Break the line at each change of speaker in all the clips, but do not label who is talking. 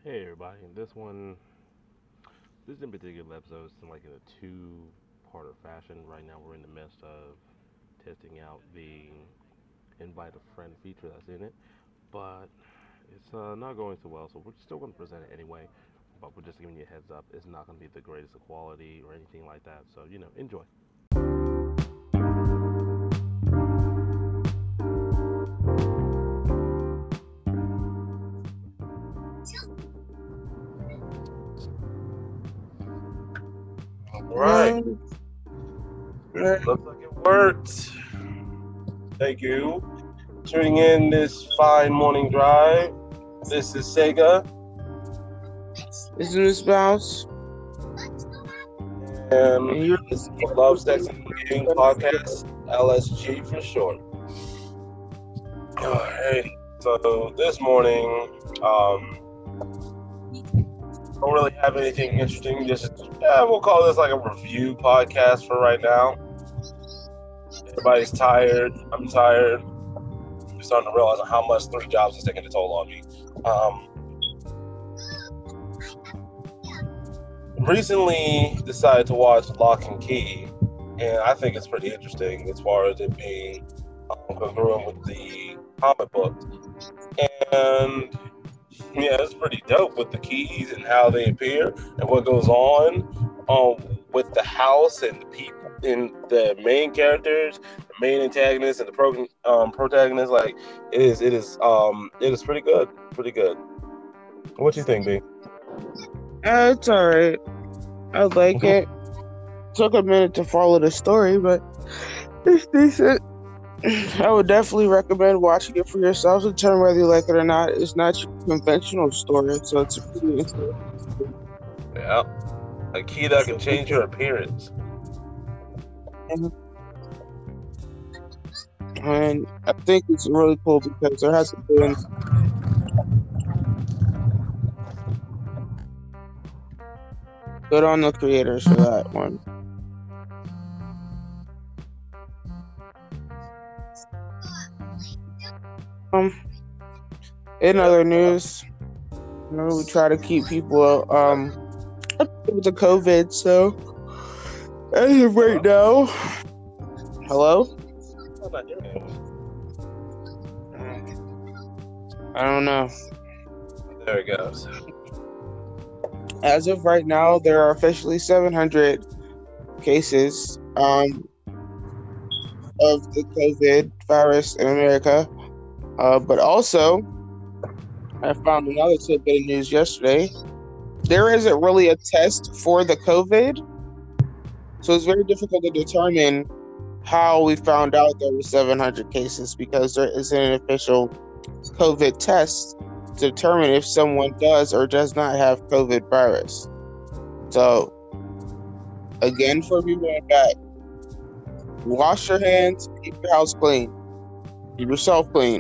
Hey everybody, this in particular episode is like in a two-parter fashion. Right now we're in the midst of testing out the invite a friend feature that's in it, but it's not going so well, so we're still going to present it anyway, but we're just giving you a heads up. It's not going to be the greatest of quality or anything like that, so, enjoy.
Right. Looks like it worked. Thank you. Tuning in this fine morning drive. This is Sega.
This is Miss Bounce.
And you're listening to Love, Sex, and Gaming Podcast, LSG for short. Alright. So this morning, don't really have anything interesting. We'll call this like a review podcast for right now. Everybody's tired. I'm tired. I'm starting to realize how much 3 jobs is taking a toll on me. Recently decided to watch Lock and Key, and I think it's pretty interesting as far as it being congruent with the comic book. And yeah, it's pretty dope with the keys and how they appear and what goes on with the house and the people and the main characters, the main antagonists and the protagonists. Like it is pretty good. Pretty good. What you think, B?
It's alright. I like it. Took a minute to follow the story, but it's decent. I would definitely recommend watching it for yourselves and determine whether you like it or not. It's not your conventional story, so it's pretty interesting.
Yeah. A key that can change your appearance.
And I think it's really cool because there hasn't been good on the creators for that one. In other news, we try to keep people with the COVID, so as of right now, hello? I don't know.
There it goes.
As of right now, there are officially 700 cases of the COVID virus in America. But also, I found another tidbit of news yesterday. There isn't really a test for the COVID, so it's very difficult to determine how we found out there were 700 cases because there isn't an official COVID test to determine if someone does or does not have COVID virus. So, again, for people in that, wash your hands, keep your house clean, keep yourself clean.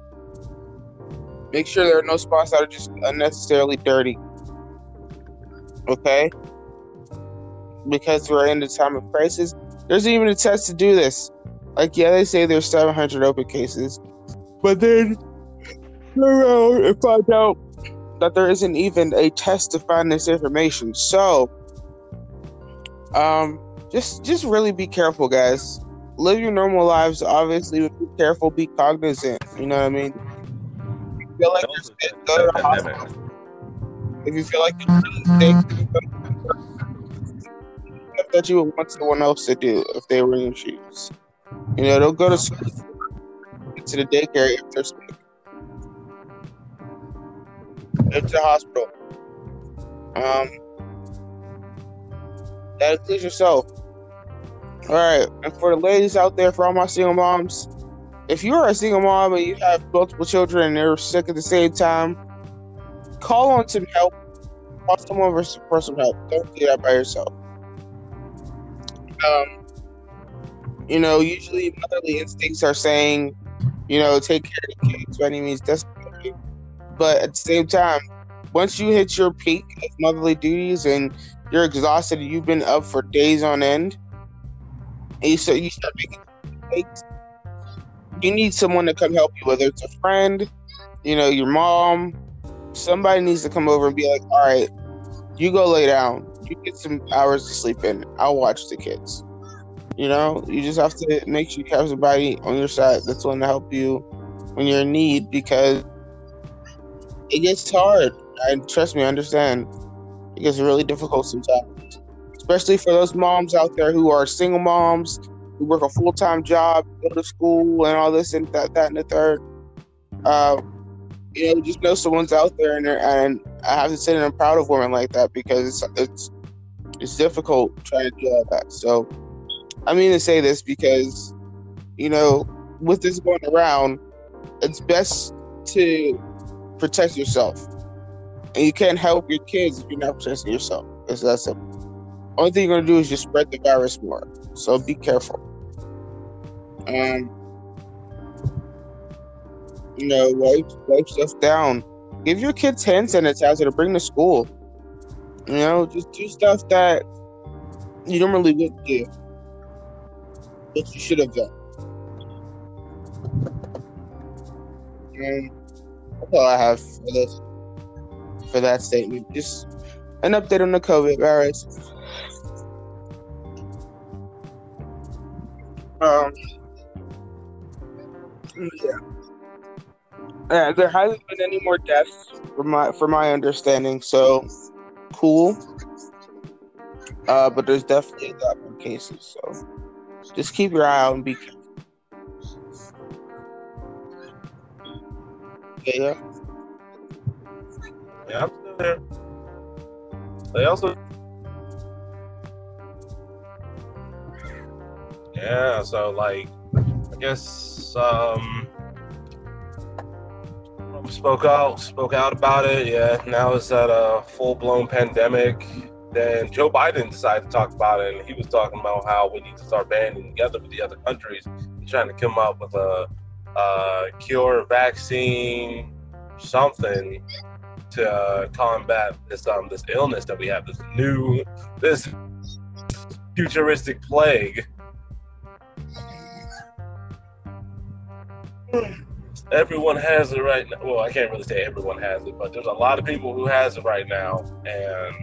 Make sure there are no spots that are just unnecessarily dirty. Okay? Because we're in the time of crisis, there's even a test to do this. Like, yeah, they say there's 700 open cases, but then turn around and find out that there isn't even a test to find this information. So, just really be careful, guys. Live your normal lives. Obviously, be careful, be cognizant. You know what I mean? If you feel like you're sick, go to the hospital. If you feel like you're really sick, that you would want someone else to do if they were in your shoes. Don't go to school, to the daycare if they're sick. Go to the hospital. That includes yourself. Alright, and for the ladies out there, for all my single moms, if you are a single mom and you have multiple children and they're sick at the same time, call on some help. Call someone for some help. Don't do that by yourself. Usually motherly instincts are saying, take care of the kids by any means necessary. But at the same time, once you hit your peak of motherly duties and you're exhausted and you've been up for days on end, and you start making mistakes, you need someone to come help you, whether it's a friend, your mom, somebody needs to come over and be like, all right, you go lay down. You get some hours to sleep in. I'll watch the kids. You know, you just have to make sure you have somebody on your side that's willing to help you when you're in need, because it gets hard. And trust me, I understand. It gets really difficult sometimes, especially for those moms out there who are single moms, who work a full-time job, go to school, and all this and that and the third. You know, just know someone's out there, and I have to say that I'm proud of women like that, because it's difficult trying to do all that. So, I mean to say this because, you know, with this going around, it's best to protect yourself, and you can't help your kids if you're not protecting yourself. It's that simple. Only thing you're gonna do is just spread the virus more. So be careful. You know, wipe stuff down. Give your kids hand sanitizer to bring to school. You know, just do stuff that you normally wouldn't do, but you should have done. And that's all I have for that statement. Just an update on the COVID virus. Yeah, there hasn't been any more deaths for my understanding, so cool. But there's definitely a lot more cases, so just keep your eye out and be careful. Yeah.
Yeah, I'm still there. They also, yeah. So like, I guess Trump spoke out about it. Yeah, now it's at a full-blown pandemic. Then Joe Biden decided to talk about it, and he was talking about how we need to start banding together with the other countries and trying to come up with a cure, vaccine, something to combat this illness that we have, this futuristic plague. Everyone has it right now. Well, I can't really say everyone has it, but there's a lot of people who has it right now, and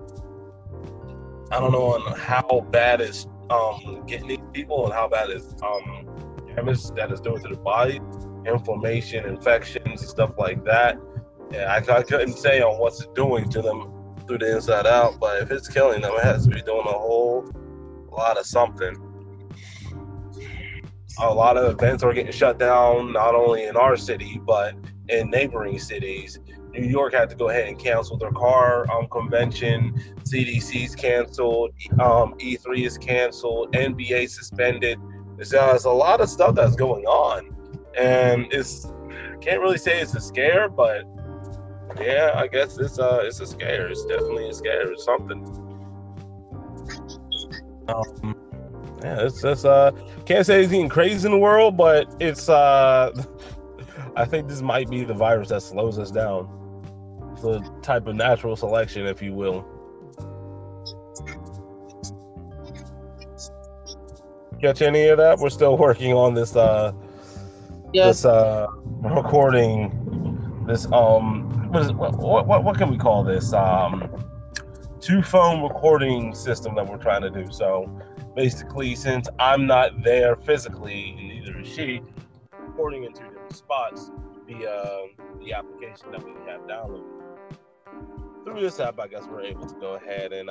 I don't know on how bad it's getting these people and how bad it's damage that it's doing to the body, inflammation, infections, and stuff like that. Yeah, I couldn't say on what's it doing to them through the inside out, but if it's killing them, it has to be doing a whole lot of something. A lot of events are getting shut down, not only in our city, but in neighboring cities. New York had to go ahead and cancel their car convention. CDC's canceled. E3 is canceled. NBA suspended. There's a lot of stuff that's going on, and I can't really say it's a scare, but yeah, I guess it's a scare. It's definitely a scare. It's something. Yeah, it's can't say it's getting crazy in the world, but it's I think this might be the virus that slows us down. It's a type of natural selection, if you will. Catch any of that? We're still working on this this recording. This what can we call this? Two phone recording system that we're trying to do. So basically, since I'm not there physically, and neither is she, recording in two different spots via the application that we have downloaded. Through this app, I guess we're able to go ahead and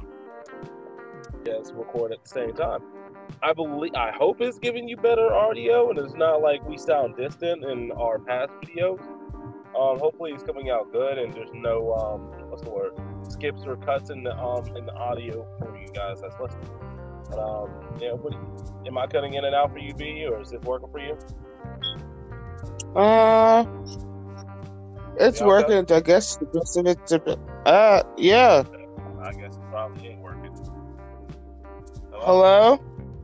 record at the same time. I hope it's giving you better audio, and it's not like we sound distant in our past videos. Hopefully it's coming out good, and there's no skips or cuts in the audio for you guys that's listening. But am I cutting in and out for you, B, or is it working for you?
It's working. I guess the rest of it's yeah.
I guess it probably ain't working.
Hello?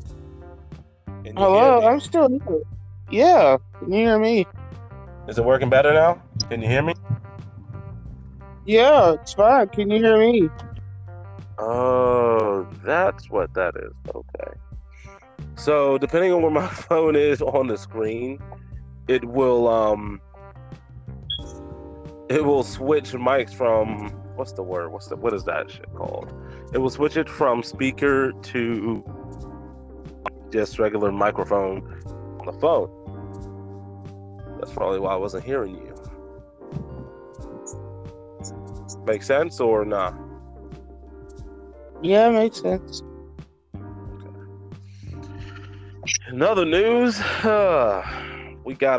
Hello, I'm still here. Yeah, can you hear me?
Is it working better now? Can you hear me?
Yeah, it's fine. Can you hear me?
Oh, that's what that is. Okay. So, depending on where my phone is on the screen, it will it will switch mics from what is that shit called? It will switch it from speaker to just regular microphone on the phone. That's probably why I wasn't hearing you. Make sense or not?
Yeah, makes sense.
In other news, we got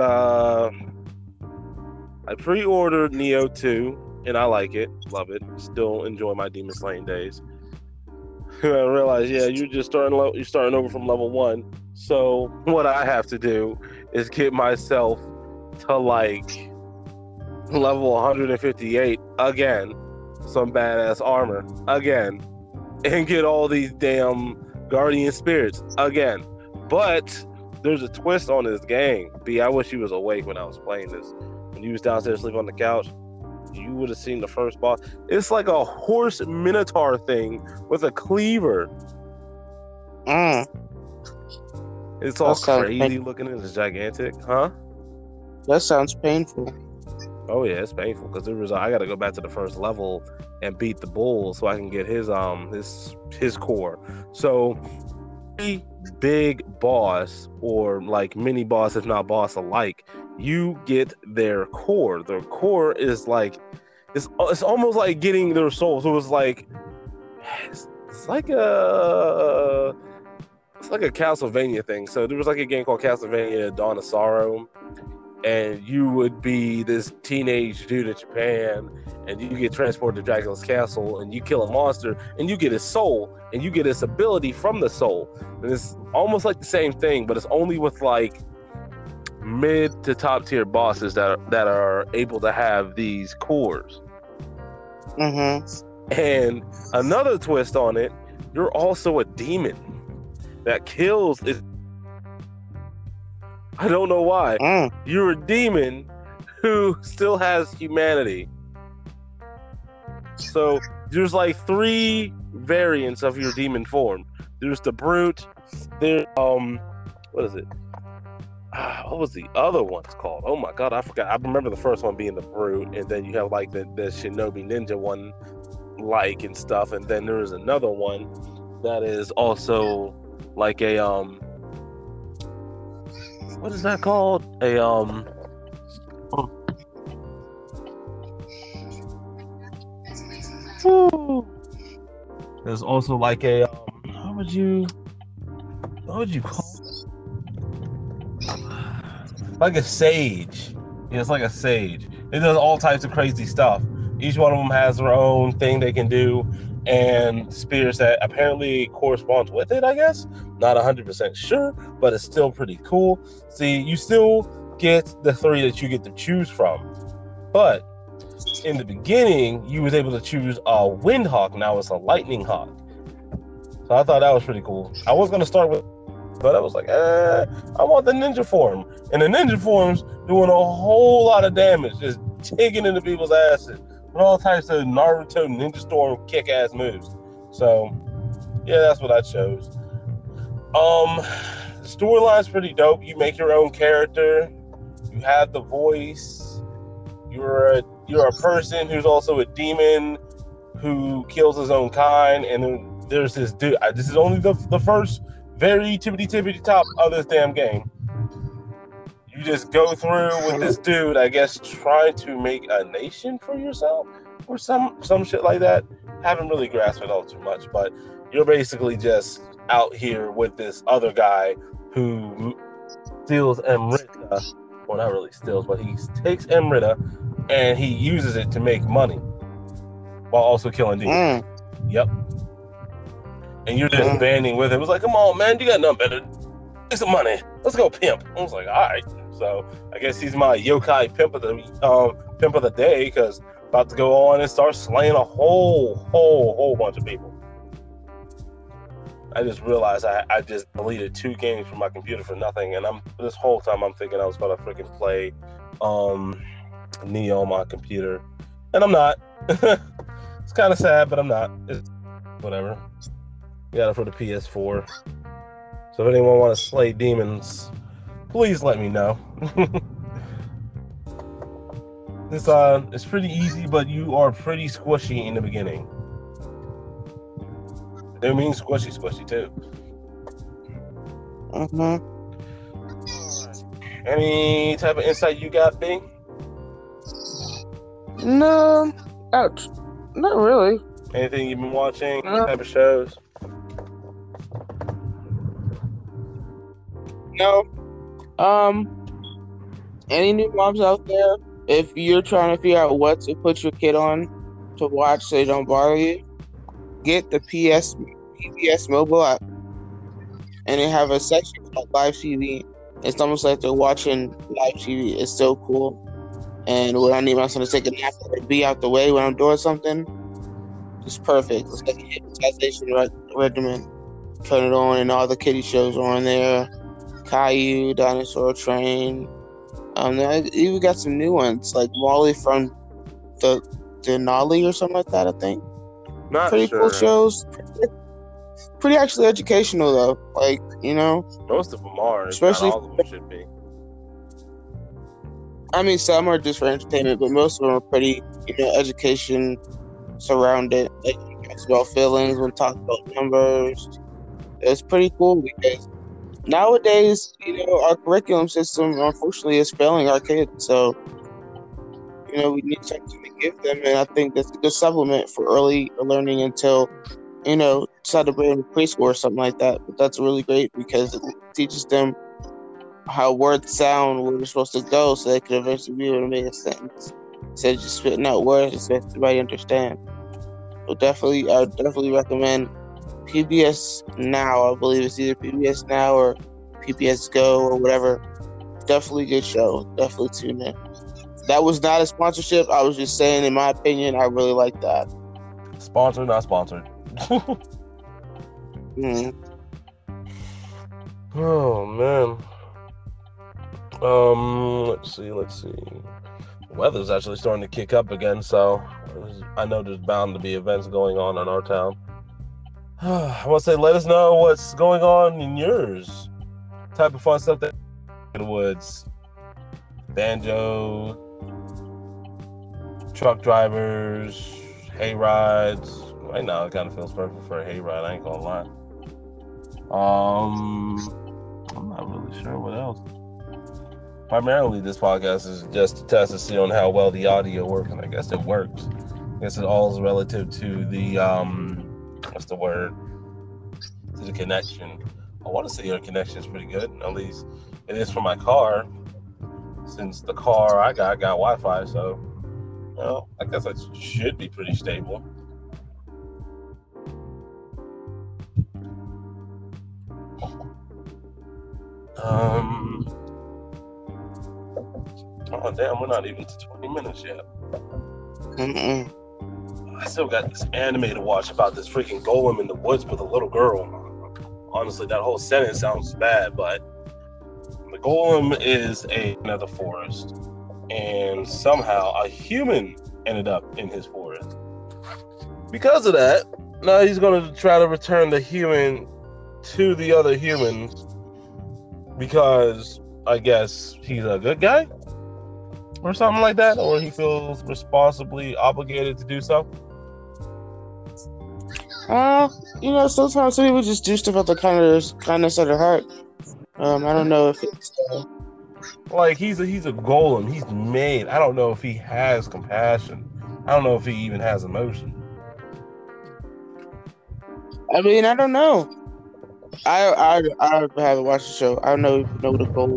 I pre-ordered Nioh 2, and I like it, love it. Still enjoy my Demon Slaying days. I realized, you're starting over from level 1. So what I have to do is get myself to like level 158 again, some badass armor again, and get all these damn guardian spirits again. But there's a twist on this game. B, I wish you was awake when I was playing this. When you was downstairs sleeping on the couch, you would have seen the first boss. It's like a horse minotaur thing with a cleaver. It's all crazy looking. It's gigantic, huh?
That sounds painful.
Oh yeah, it's painful because I got to go back to the first level and beat the bull so I can get his core. So big boss or like mini boss, if not boss alike, you get their core. Their core is like it's almost like getting their soul. So it's like a Castlevania thing. So there was like a game called Castlevania Dawn of Sorrow, and you would be this teenage dude in Japan, and you get transported to Dracula's castle, and you kill a monster, and you get his soul, and you get his ability from the soul. And it's almost like the same thing, but it's only with like mid to top tier bosses that are able to have these cores. And another twist on it, you're also a demon that kills it. I don't know why. You're a demon who still has humanity. So there's like 3 variants of your demon form. There's the brute. There's what is it? What was the other one called? Oh my god, I forgot. I remember the first one being the brute, and then you have like the shinobi ninja one, like, and stuff, and then there is another one that is also like a what is that called? There's also like a what would you call it? Like a sage. Yeah, it's like a sage. It does all types of crazy stuff. Each one of them has their own thing they can do, and spears that apparently corresponds with it, I guess. Not 100% sure, but it's still pretty cool. See, you still get the 3 that you get to choose from. But in the beginning, you was able to choose a wind hawk. Now it's a lightning hawk. So I thought that was pretty cool. I was going to start with, but I was like, I want the ninja form. And the ninja form's doing a whole lot of damage, just digging into people's asses with all types of Naruto Ninja Storm kick-ass moves. So, yeah, that's what I chose. The storyline's pretty dope. You make your own character. You have the voice. You're a person who's also a demon who kills his own kind. And then there's this dude. This is only the first very tippity top of this damn game. You just go through with this dude, I guess, trying to make a nation for yourself or some shit like that. Haven't really grasped it all too much, but you're basically just out here with this other guy who steals Amrita. Well, not really steals, but he takes Amrita and he uses it to make money while also killing demons. Yep. And you're just banding with him. It was like, come on, man, you got nothing better. Make some money. Let's go pimp. I was like, all right. So I guess he's my yokai pimp of the day, because about to go on and start slaying a whole bunch of people. I just realized I just deleted 2 games from my computer for nothing, and this whole time I'm thinking I was gonna freaking play Nioh on my computer, and I'm not. It's kind of sad, but I'm not. It's whatever. Got it for the PS4. So if anyone want to slay demons, please let me know. It's pretty easy, but you are pretty squishy in the beginning. It means squishy too.
Mm-hmm.
Any type of insight you got, B?
No, ouch. Not really.
Anything you've been watching?
No.
Type of shows?
No. Any new moms out there? If you're trying to figure out what to put your kid on to watch so they don't bother you, get the PBS mobile app, and they have a section called Live TV. It's almost like they're watching live TV. It's so cool. And when I need my son to take a nap or be out the way when I'm doing something, it's perfect. It's like a hypnotization regimen. Turn it on, and all the kiddie shows are on there. Caillou, Dinosaur Train. I even got some new ones like Wally from the Denali or something like that. I think.
Not
pretty
sure.
cool shows. Pretty actually educational though. Like, you know.
Most of them are.
Especially.
Not all of them should be.
I mean, some are just for entertainment, but most of them are pretty, education surrounded. Like, talks about feelings, when talks about numbers. It's pretty cool because nowadays, our curriculum system unfortunately is failing our kids. So, we need something to give them, and I think that's a good supplement for early learning until, decide to bring them to preschool or something like that. But that's really great because it teaches them how words sound, where they're supposed to go, so they can eventually be able to make a sentence instead of just spitting out words that everybody understand. So I would definitely recommend PBS Now. I believe it's either PBS Now or PBS Go or whatever. Definitely good show. Definitely tune in. That was not a sponsorship. I was just saying, in my opinion, I really like that.
Sponsored, not sponsored. Oh man. Let's see. The weather's actually starting to kick up again, so I know there's bound to be events going on in our town. I want to say, let us know what's going on in yours. Type of fun stuff that in the woods. Banjo, truck drivers, hay rides. Right now, it kind of feels perfect for a hay ride. I ain't gonna lie. I'm not really sure what else. Primarily, this podcast is just to test to see on how well the audio works, and I guess it works. I guess it all is relative to the what's the word? To the connection. I want to say your connection is pretty good. At least it is for my car. Since the car I got Wi-Fi, so I guess it should be pretty stable. Oh damn, we're not even to 20 minutes yet. I still got this anime to watch about this freaking golem in the woods with a little girl. Honestly, that whole sentence sounds bad, but the golem is another forest, and somehow a human ended up in his forest. Because of that, now he's going to try to return the human to the other humans because I guess he's a good guy or something like that, or he feels responsibly obligated to do so.
Sometimes some people just do stuff out the kindness of their heart. I don't know if it's
like he's a golem. He's made. I don't know if he has compassion. I don't know if he even has emotion.
I mean, I don't know. I haven't watched the show. I don't know the goal.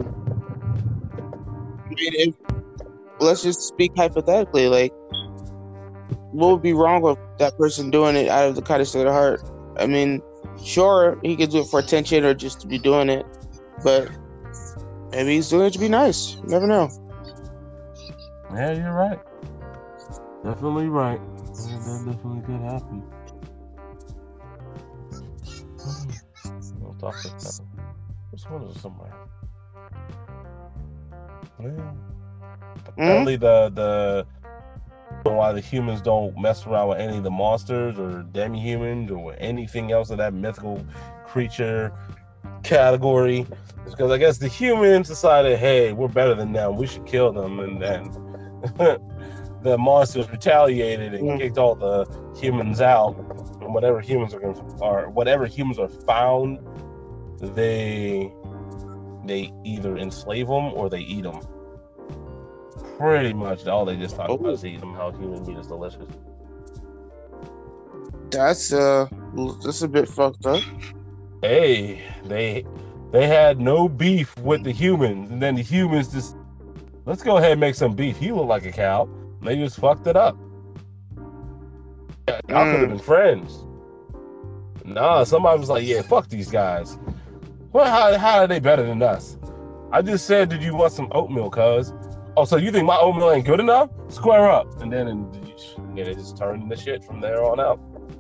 I mean, let's just speak hypothetically. Like, what would be wrong with that person doing it out of the kindness of their heart? I mean, sure, he could do it for attention or just to be doing it, but maybe he's doing it to be nice. You never know.
Yeah, you're right. Definitely right. That definitely could happen. This one is somewhere. Yeah. Apparently, the why the humans don't mess around with any of the monsters or demi-humans or anything else of that mythical creature category is because I guess the humans decided, hey, we're better than them. We should kill them, and then the monsters retaliated and
Mm.
kicked all the humans out, and whatever humans are found, they either enslave them or they eat them. Pretty much all they just talk about is eating them. How human meat is delicious.
That's a bit fucked up.
Hey, they had no beef with the humans, and then the humans just, let's go ahead and make some beef. You look like a cow. And they just fucked it up. Y'all could have been friends. Nah, somebody was like, yeah, fuck these guys. Well, how are they better than us? I just said, did you want some oatmeal, cuz? Oh, so you think my oatmeal ain't good enough? Square up. And then it just turned into shit from there on out.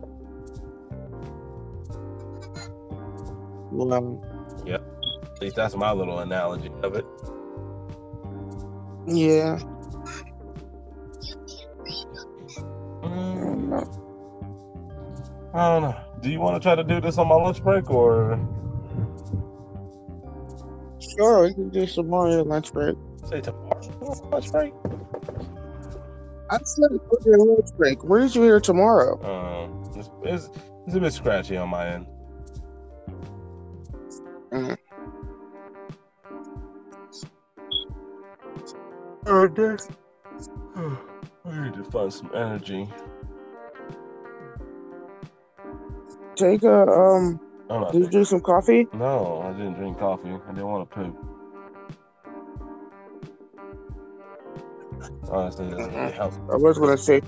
Well,
Yep. At least that's my little analogy of it.
yeah.
I don't know. Do you want to try to do this on my lunch break or?
Sure, we can do some more on your lunch break.
Say tomorrow lunch break?
I said it was your lunch break. Where did you hear tomorrow?
It's a bit scratchy on my end. Okay. I need to find some energy.
Take did you drink some coffee?
No, I didn't drink coffee. I didn't want to poop. Honestly, it doesn't really help.
I was gonna say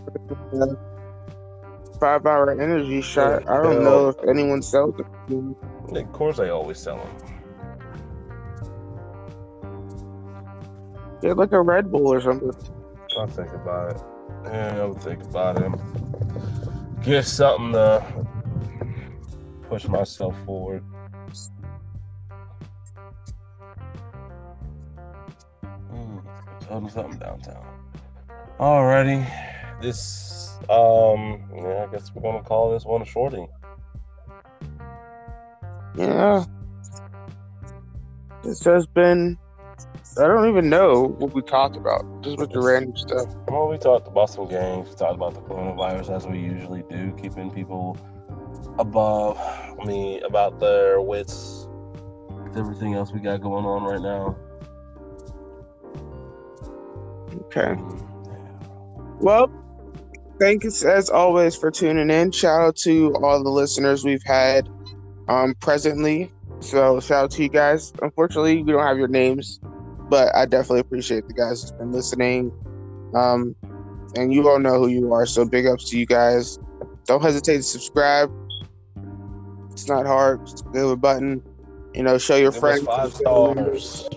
5-hour energy shot. I don't know if anyone sells it.
Of course, they always sell them.
Get like a Red Bull or something.
I'll think about it. Yeah, I'll think about it. Get something to push myself forward. Something downtown. Alrighty. This, I guess we're gonna call this one a shorty.
Yeah. This has been, I don't even know what we talked about. Just with the random stuff.
Well, we talked about some games. We talked about the coronavirus as we usually do, keeping people about their wits with everything else we got going on right now.
Okay. Well, thank you as always for tuning in. Shout out to all the listeners we've had presently. So shout out to you guys. Unfortunately, we don't have your names, but I definitely appreciate the guys who've been listening. And you all know who you are, so big ups to you guys. Don't hesitate to subscribe. It's not hard. Just give a button. Show your friends.
5 stars.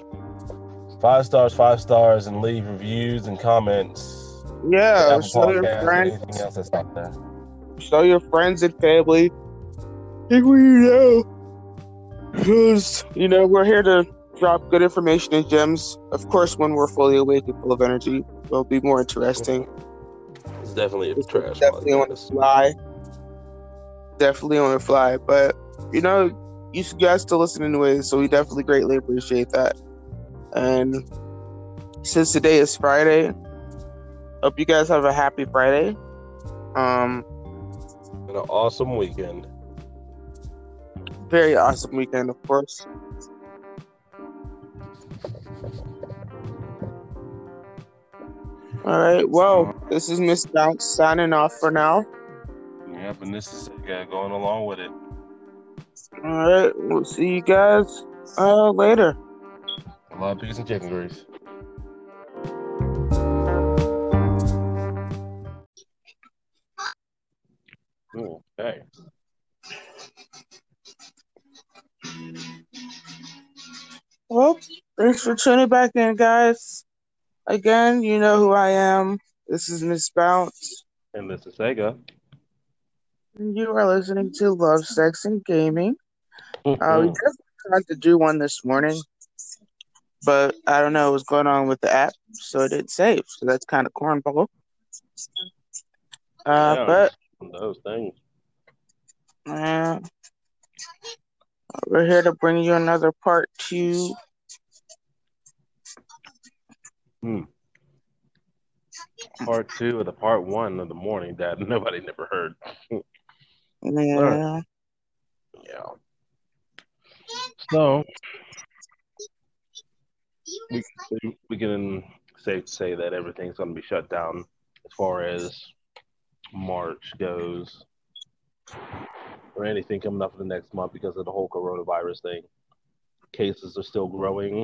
5 stars, and leave reviews and comments.
Yeah, show your friends.
Anything else that's out there.
Show your friends and family. People you know. Because, we're here to drop good information and gems. Of course, when we're fully awake and full of energy, it'll be more interesting.
It's definitely a trash.
Definitely on the fly. Definitely on the fly. But, you guys still listen anyway, so we definitely greatly appreciate that. And since today is Friday, hope you guys have a happy Friday.
And an awesome weekend.
Very awesome weekend, of course. All right. Well, this is Miss Bounce signing off for now.
Yep, and this is going along with it.
All right. We'll see you guys later.
A lot of peas and chicken grease. Okay.
Well, thanks for tuning back in, guys. Again, you know who I am. This is Miss Bounce.
And this is Sega.
And you are listening to Love, Sex, and Gaming. We definitely tried to do one this morning, but I don't know what's going on with the app, so it didn't save. So that's kind of cornball. But
those things.
We're here to bring you another part 2.
part two of the part one of the morning that nobody never heard. All right.
Yeah.
Yeah. So we can safe to say that everything's going to be shut down as far as March goes, or anything coming up for the next month because of the whole coronavirus thing. Cases are still growing.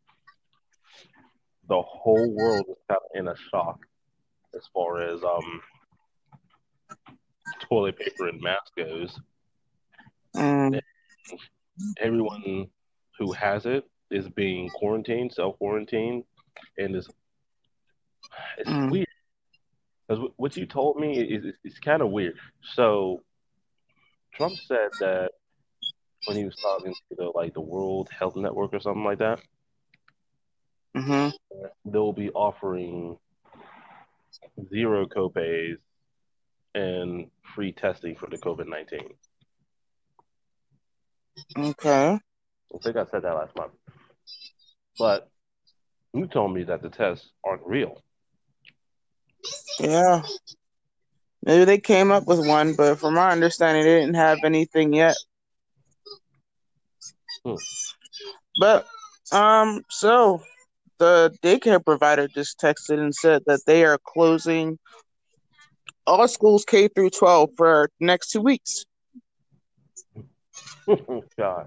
The whole world is kind of in a shock as far as toilet paper and mask goes.
Mm,
And everyone who has it is being quarantined, self quarantined, and it's
mm,
weird because what you told me is kind of weird. So Trump said that when he was talking to the World Health Network or something like that,
mm-hmm.
they'll be offering zero copays and free testing for the COVID-19.
Okay.
I think I said that last month. But you told me that the tests aren't real.
Yeah. Maybe they came up with one, but from my understanding, they didn't have anything yet.
Hmm.
But so the daycare provider just texted and said that they are closing all schools K through 12 for next 2 weeks.
God.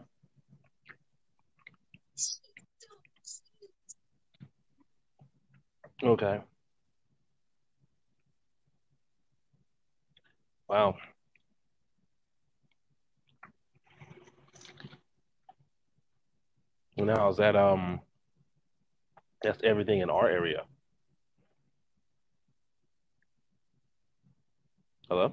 Okay. Wow. Now is that that's everything in our area. Hello?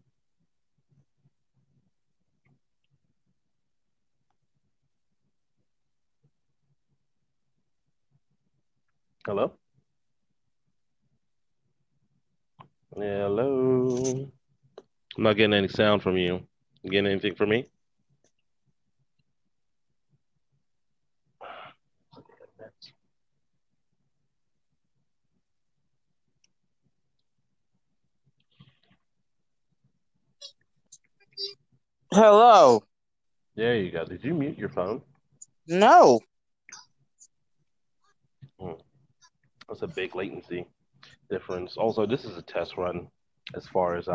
Hello? Hello? I'm not getting any sound from you. You getting anything from me?
Hello.
There you go. Did you mute your phone?
No.
Hmm. That's a big latency difference. Also, this is a test run as far as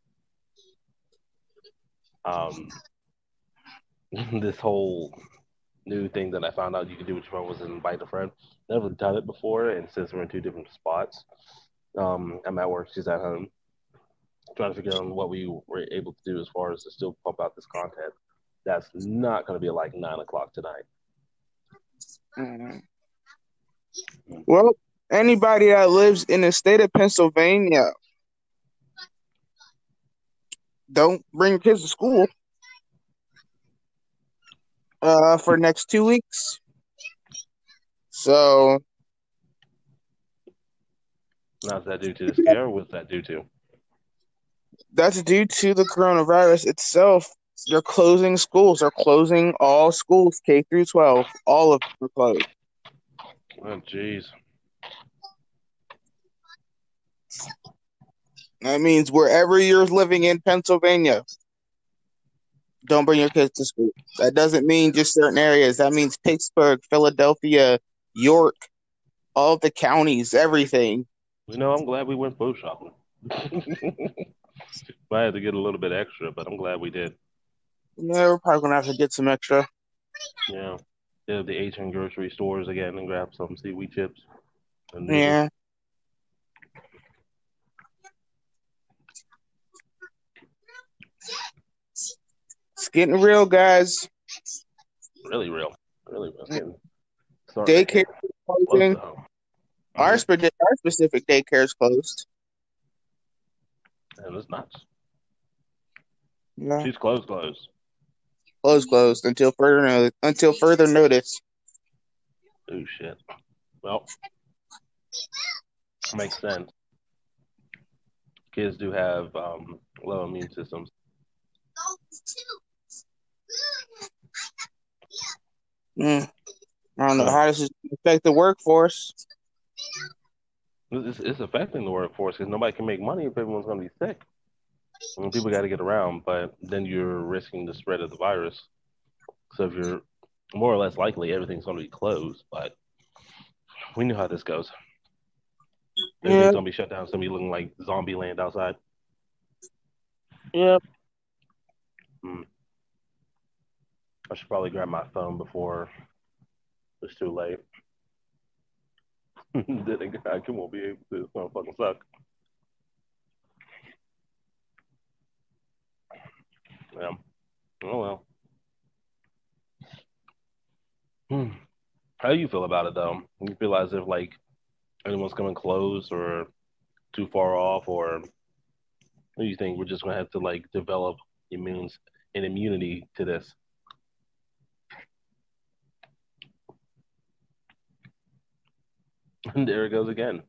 um this whole new thing that I found out you could do with your phone was invite a friend. Never done it before, and since we're in two different spots, I'm at work, she's at home, trying to figure out what we were able to do as far as to still pump out this content. That's not going to be like 9 o'clock tonight.
Mm. Well, anybody that lives in the state of Pennsylvania, don't bring your kids to school for next 2 weeks. So
Now, is that due to the scare, or what's that due to?
that's due to the coronavirus itself. They're closing schools. They're closing all schools K through 12. All of them are closed.
Oh, jeez.
That means wherever you're living in Pennsylvania, don't bring your kids to school. That doesn't mean just certain areas. That means Pittsburgh, Philadelphia, York, all the counties, everything.
I'm glad we went food shopping. I had to get a little bit extra, but I'm glad we did.
Yeah, we're probably gonna have to get some extra.
Yeah. Did the Asian grocery stores again and grab some seaweed chips and noodles.
Yeah, it's getting real, guys.
Really real. Really real. Getting starting to
Daycare
hit
is
close to
closing.
home.
Our,
Mm-hmm.
our specific daycare is closed.
And it's nuts.
Yeah,
She's closed.
closed until further notice.
Oh shit. Well, makes sense. Kids do have low immune systems.
Mm, I don't know
Huh.
how this is gonna affect the workforce.
It's affecting the workforce because nobody can make money if everyone's going to be sick. And people got to get around, but then you're risking the spread of the virus. So if you're more or less likely, everything's going to be closed. But we knew how this goes.
Yeah,
Everything's going to be shut down. It's going to be looking like zombie land outside.
yeah.
Hmm. I should probably grab my phone before it's too late. Then I won't be able to. It's going to fucking suck. Yeah. Oh well. Hmm. How do you feel about it though? You feel as if like anyone's coming close or too far off, or what do you think? We're just gonna have to like develop immunes an immunity to this. And there it goes again.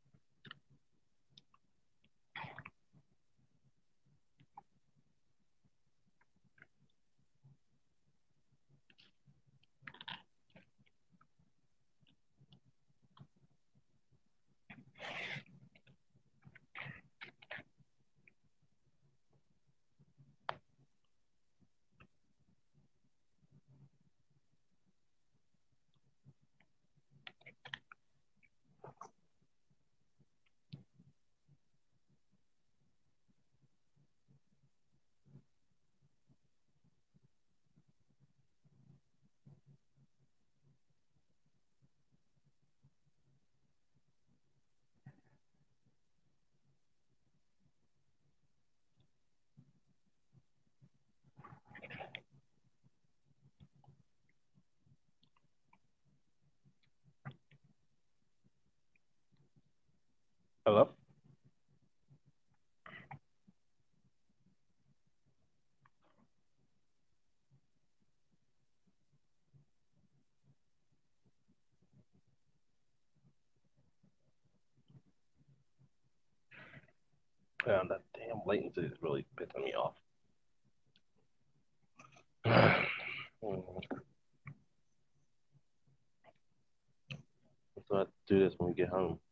Hello? Yeah, that damn latency is really pissing me off. So I have to do this when we get home.